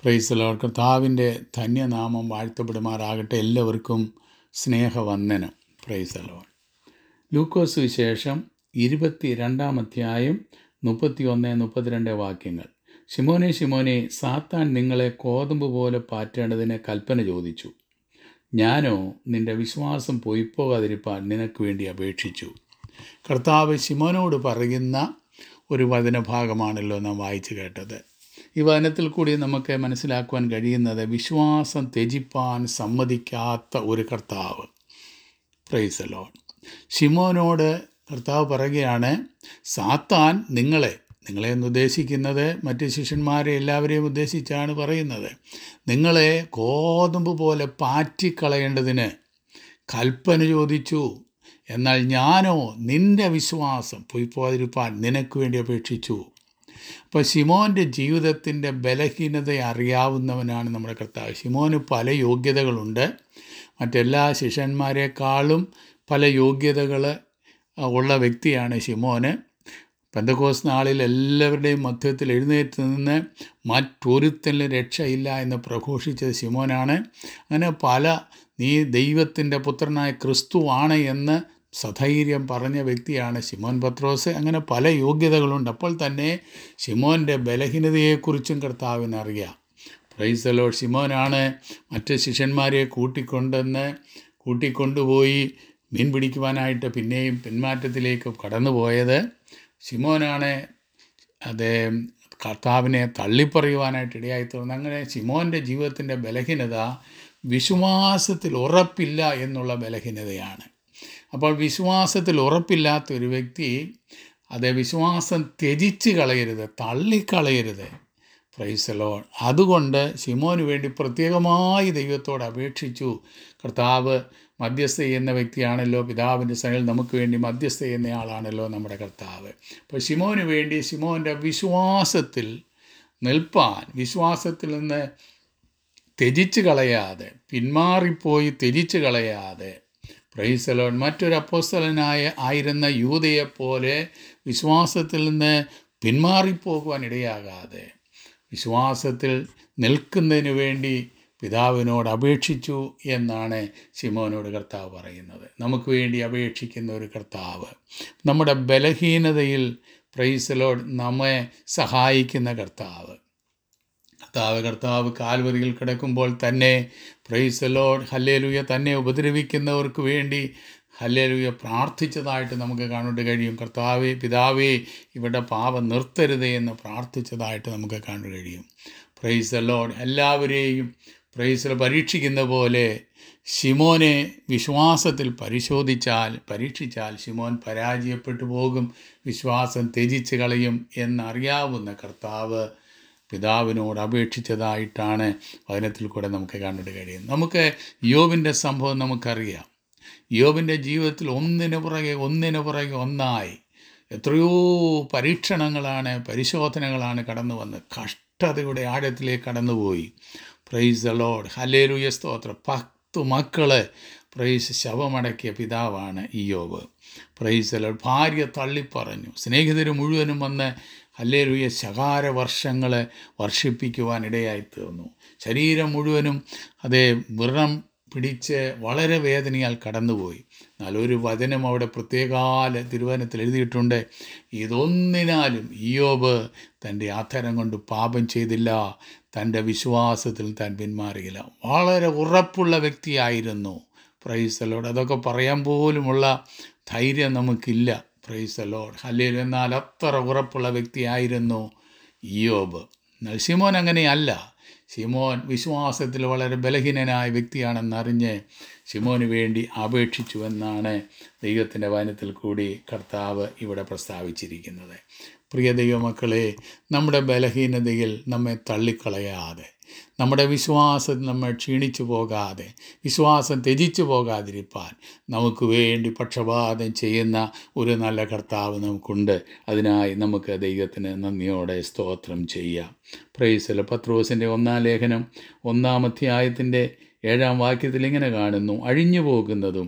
Price the Lord. കർത്താവിൻ്റെ ധന്യനാമം വാഴ്ത്തപ്പെടുമാറാകട്ടെ. എല്ലാവർക്കും സ്നേഹവന്ദനം. Price the Lord. ലൂക്കോസ് സുവിശേഷം 22-ാം അധ്യായം 31-32 വാക്യങ്ങൾ. ശിമോനെ ശിമോനെ, സാത്താൻ നിങ്ങളെ കോതമ്പ് പോലെ പാറ്റേണ്ടതിന് കൽപ്പന ചോദിച്ചു. ഞാനോ നിന്റെ വിശ്വാസം പൊയ്പോകാതിരിപ്പാൻ നിനക്ക് വേണ്ടി അപേക്ഷിച്ചു. കർത്താവ് ശിമോനോട് പറയുന്ന ഒരു വചനഭാഗമാണല്ലോ നാം വായിച്ചു കേട്ടത്. ഈ വചനത്തിൽ കൂടി നമുക്ക് മനസ്സിലാക്കുവാൻ കഴിയുന്നത് വിശ്വാസം ത്യജിപ്പാൻ സമ്മതിക്കാത്ത ഒരു കർത്താവ്. Price the Lord. ശിമോനോട് കർത്താവ് പറയുകയാണ്, സാത്താൻ നിങ്ങളെ എന്ന് ഉദ്ദേശിക്കുന്നത് മറ്റ് ശിഷ്യന്മാരെ എല്ലാവരെയും ഉദ്ദേശിച്ചാണ് പറയുന്നത്. നിങ്ങളെ കോതമ്പ് പോലെ പാറ്റിക്കളയേണ്ടതിന് കൽപ്പന ചോദിച്ചു. എന്നാൽ ഞാനോ നിന്റെ വിശ്വാസം പൊയ്പോകാതിരിപ്പാൻ നിനക്ക് വേണ്ടി അപേക്ഷിച്ചു. അപ്പോൾ ശിമോൻ്റെ ജീവിതത്തിൻ്റെ ബലഹീനത അറിയാവുന്നവനാണ് നമ്മുടെ കർത്താവ്. ശിമോന് പല യോഗ്യതകളുണ്ട്. മറ്റെല്ലാ ശിഷ്യന്മാരെക്കാളും പല യോഗ്യതകൾ ഉള്ള വ്യക്തിയാണ് ശിമോന്. പെന്തക്കോസ്ത് നാളിൽ എല്ലാവരുടെയും മധ്യത്തിൽ എഴുന്നേറ്റ് നിന്ന് മറ്റൊരുത്തനും രക്ഷയില്ല എന്ന് പ്രഘോഷിച്ചത് ശിമോനാണ്. അങ്ങനെ നീ ദൈവത്തിൻ്റെ പുത്രനായ ക്രിസ്തുവാണ് എന്ന് സധൈര്യം പറഞ്ഞ വ്യക്തിയാണ് ശിമോൻ പത്രോസ്. അങ്ങനെ പല യോഗ്യതകളുണ്ട്. അപ്പോൾ തന്നെ ശിമോൻ്റെ ബലഹീനതയെക്കുറിച്ചും കർത്താവിനറിയാം. Praise the lord. ശിമോനാണ് മറ്റ് ശിഷ്യന്മാരെ കൂട്ടിക്കൊണ്ടുപോയി മീൻ പിടിക്കുവാനായിട്ട് പിന്നെയും പിന്മാറ്റത്തിലേക്ക് കടന്നുപോയത്. ശിമോനാണ് കർത്താവിനെ തള്ളിപ്പറയുവാനായിട്ട് ഇടയായി തീർന്നത്. അങ്ങനെ ശിമോൻ്റെ ജീവിതത്തിൻ്റെ ബലഹീനത വിശ്വാസത്തിൽ ഉറപ്പില്ല എന്നുള്ള ബലഹീനതയാണ്. അപ്പോൾ വിശ്വാസത്തിൽ ഉറപ്പില്ലാത്ത ഒരു വ്യക്തി വിശ്വാസം ത്യജിച്ച് കളയരുത്, തള്ളിക്കളയരുത്. Price the Lord. അതുകൊണ്ട് ശിമോന് വേണ്ടി പ്രത്യേകമായി ദൈവത്തോട് അപേക്ഷിച്ചു. കർത്താവ് മധ്യസ്ഥ ചെയ്യുന്ന വ്യക്തിയാണല്ലോ. പിതാവിൻ്റെ സന്നിധിയിൽ നമുക്ക് വേണ്ടി മധ്യസ്ഥ ചെയ്യുന്നയാളാണല്ലോ നമ്മുടെ കർത്താവ്. അപ്പോൾ ശിമോന് വേണ്ടി ശിമോൻ്റെ വിശ്വാസത്തിൽ നിൽപ്പാൻ, വിശ്വാസത്തിൽ നിന്ന് ത്യജിച്ച് കളയാതെ, പിന്മാറിപ്പോയി ത്യജിച്ച് കളയാതെ, പ്രൈസ് ദി ലോർഡ്, മറ്റൊരു അപ്പോസ്തലനായിരുന്ന യൂദയെപ്പോലെ വിശ്വാസത്തിൽ നിന്ന് പിന്മാറിപ്പോകുവാൻ ഇടയാകാതെ വിശ്വാസത്തിൽ നിൽക്കുന്നതിന് വേണ്ടി പിതാവിനോട് അപേക്ഷിച്ചു എന്നാണ് ശിമോനോട് കർത്താവ് പറയുന്നത്. നമുക്ക് വേണ്ടി അപേക്ഷിക്കുന്ന ഒരു കർത്താവ്, നമ്മുടെ ബലഹീനതയിൽ പ്രൈസ് ദി ലോർഡ് നമ്മെ സഹായിക്കുന്ന കർത്താവ് കാൽവരിയിൽ കിടക്കുമ്പോൾ തന്നെ പ്രൈസ് ദി ലോർഡ് ഹല്ലേലൂയ തന്നെ ഉപദ്രവിക്കുന്നവർക്ക് വേണ്ടി ഹല്ലേലൂയ പ്രാർത്ഥിച്ചതായിട്ട് നമുക്ക് കാണാൻ കഴിയും. കർത്താവേ, പിതാവേ, ഇവരുടെ പാപം നിർത്തരുതേ എന്ന് പ്രാർത്ഥിച്ചതായിട്ട് നമുക്ക് കാണാൻ കഴിയും. Praise the lord. എല്ലാവരെയും പ്രൈസ് പരീക്ഷിക്കുന്ന പോലെ ശിമോനെ വിശ്വാസത്തിൽ പരീക്ഷിച്ചാൽ ശിമോൻ പരാജയപ്പെട്ടു പോകും, വിശ്വാസം ത്യജിച്ച് കളയും എന്നറിയാവുന്ന കർത്താവ് പിതാവിനോട് അപേക്ഷിച്ചതായിട്ടാണ് വചനത്തിൽ കൂടെ നമുക്ക് കാണാൻ കഴിയും. നമുക്ക് യോബിൻ്റെ സംഭവം നമുക്കറിയാം. യോബിൻ്റെ ജീവിതത്തിൽ ഒന്നിനു പുറകെ ഒന്നായി എത്രയോ പരിശോധനകളാണ് കടന്നു വന്ന് കഷ്ടതയുടെ ആഴത്തിലേക്ക് കടന്നുപോയി. Price the lord. ഹല്ലേലൂയ, സ്തോത്രം. 10 മക്കളെ ശവമടക്കിയ പിതാവാണ് യോബ്. Praise the lord. ഭാര്യ തള്ളിപ്പറഞ്ഞു. സ്നേഹിതർ മുഴുവനും വന്ന് ഹല്ലേലൂയ ശകാരവർഷങ്ങളെ വർഷിപ്പിക്കുവാനിടയായി തീർന്നു. ശരീരം മുഴുവനും വ്രണം പിടിച്ച് വളരെ വേദനയാൽ കടന്നുപോയി. എന്നാൽ ഒരു വചനം അവിടെ പ്രത്യേകാല തിരുവചനത്തിൽ എഴുതിയിട്ടുണ്ട്. ഇതൊന്നിനാലും ഇയ്യോബ് തൻ്റെ അധരം കൊണ്ട് പാപം ചെയ്തില്ല, തൻ്റെ വിശ്വാസത്തിൽ താൻ പിന്മാറിയില്ല. വളരെ ഉറപ്പുള്ള വ്യക്തിയായിരുന്നു. Praise the lord. അതൊക്കെ പറയാൻ പോലുമുള്ള ധൈര്യം നമുക്കില്ല. Praise the lord. ഹല്ലേലൂയ. എന്നാൽ അത്ര ഉറപ്പുള്ള വ്യക്തിയായിരുന്നു ഇയ്യോബ്. എന്നാൽ ശിമോൻ അങ്ങനെയല്ല. ശിമോൻ വിശ്വാസത്തിൽ വളരെ ബലഹീനനായ വ്യക്തിയാണെന്നറിഞ്ഞ് ശിമോന് വേണ്ടി അപേക്ഷിച്ചു എന്നാണ് ദൈവത്തിൻ്റെ വചനത്തിൽ കൂടി കർത്താവ് ഇവിടെ പ്രസ്താവിച്ചിരിക്കുന്നത്. പ്രിയ ദൈവമക്കളെ, നമ്മുടെ ബലഹീനതയിൽ നമ്മെ തള്ളിക്കളയാതെ, നമ്മുടെ വിശ്വാസത്തിൽ നമ്മൾ ക്ഷീണിച്ചു പോകാതെ, വിശ്വാസം ത്യജിച്ചു പോകാതിരിപ്പാൻ നമുക്ക് വേണ്ടി പക്ഷപാതം ചെയ്യുന്ന ഒരു നല്ല കർത്താവ് നമുക്കുണ്ട്. അതിനായി നമുക്ക് ദൈവത്തിന് നന്ദിയോടെ സ്തോത്രം ചെയ്യാം. Praise the lord. പത്രോസിൻ്റെ 1-ാം ലേഖനം 1-ാം അധ്യായത്തിൻ്റെ 7-ാം വാക്യത്തിൽ ഇങ്ങനെ കാണുന്നു: അഴിഞ്ഞു പോകുന്നതും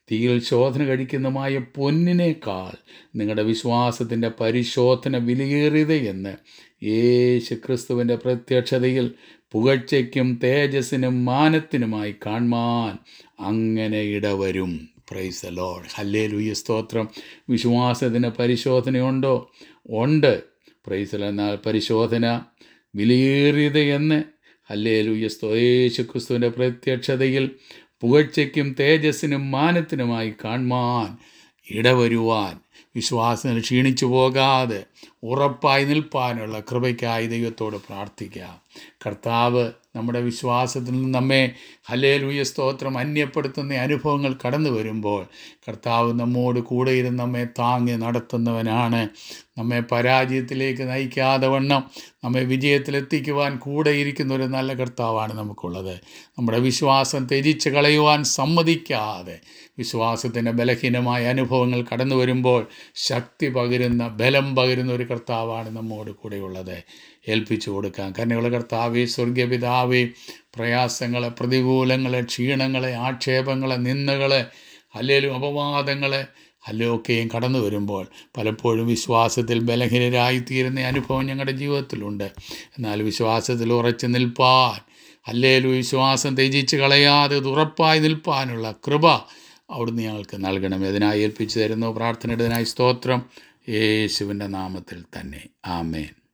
തീയിൽ ശോധന കഴിക്കുന്നതുമായ പൊന്നിനേക്കാൾ നിങ്ങളുടെ വിശ്വാസത്തിൻ്റെ പരിശോധന വിലയേറിയത് എന്ന് യേശു ക്രിസ്തുവിൻ്റെ പ്രത്യക്ഷതയിൽ പുകഴ്ചയ്ക്കും തേജസ്സിനും മാനത്തിനുമായി കാണുവാൻ അങ്ങനെ ഇടവരും. Praise the lord. ഹല്ലേലൂയ, സ്തോത്രം. വിശ്വാസത്തിന് പരിശോധനയുണ്ടോ? ഉണ്ട്. Praise the lord. എന്നാൽ പരിശോധന വിലയേറിയത് എന്ന് ഹല്ലേലൂയ, യേശു ക്രിസ്തുവിൻ്റെ പ്രത്യക്ഷതയിൽ പുകഴ്ചയ്ക്കും തേജസ്സിനും മാനത്തിനുമായി കാണുവാൻ ഇടവരുവാൻ, വിശ്വാസത്തിൽ ക്ഷീണിച്ചു പോകാതെ ഉറപ്പായി നിൽപ്പാനുള്ള കൃപയ്ക്കായി ദൈവത്തോട് പ്രാർത്ഥിക്കാം. കർത്താവ് നമ്മുടെ വിശ്വാസത്തിൽ നിന്ന് നമ്മെ ഹല്ലേലൂയ, സ്തോത്രം, അന്യപ്പെടുത്തുന്ന അനുഭവങ്ങൾ കടന്നു വരുമ്പോൾ കർത്താവ് നമ്മോട് കൂടെ ഇരുന്ന് നമ്മെ താങ്ങി നടത്തുന്നവനാണ്. നമ്മെ പരാജയത്തിലേക്ക് നയിക്കാതെ വണ്ണം നമ്മെ വിജയത്തിലെത്തിക്കുവാൻ കൂടെ ഇരിക്കുന്ന ഒരു നല്ല കർത്താവാണ് നമുക്കുള്ളത്. നമ്മുടെ വിശ്വാസം ത്യജിച്ച് കളയുവാൻ സമ്മതിക്കാതെ വിശ്വാസത്തിൻ്റെ ബലഹീനമായ അനുഭവങ്ങൾ കടന്നു വരുമ്പോൾ ശക്തി പകരുന്ന, ബലം പകരുന്ന ഒരു കർത്താവാണ് നമ്മോട് കൂടെയുള്ളത്. ഏൽപ്പിച്ചു കൊടുക്കാം. കരുണയുള്ള കർത്താവേ, സ്വർഗീയ പിതാവേ, പ്രയാസങ്ങളെ, പ്രതികൂലങ്ങളെ, ക്ഷീണങ്ങളെ, ആക്ഷേപങ്ങളെ, നിന്ദകളെ, ഹല്ലേലൂയ, അപവാദങ്ങളെ ഒക്കെയും കടന്നു വരുമ്പോൾ പലപ്പോഴും വിശ്വാസത്തിൽ ബലഹീനരായിത്തീരുന്ന അനുഭവം ഞങ്ങളുടെ ജീവിതത്തിലുണ്ട്. എന്നാൽ വിശ്വാസത്തിൽ ഉറച്ചു നിൽപ്പാൻ, ഹല്ലേലൂയ, വിശ്വാസം ത്യജിച്ച് കളയാതെ ഉറപ്പായി നിൽപ്പാനുള്ള കൃപ അവിടുന്ന് ഞങ്ങൾക്ക് നൽകണം. ഇതിനായി ഏൽപ്പിച്ചു തരുന്നു. പ്രാർത്ഥനയുടേതിനായി സ്തോത്രം. യേശുവിൻ്റെ നാമത്തിൽ തന്നെ. ആമേൻ.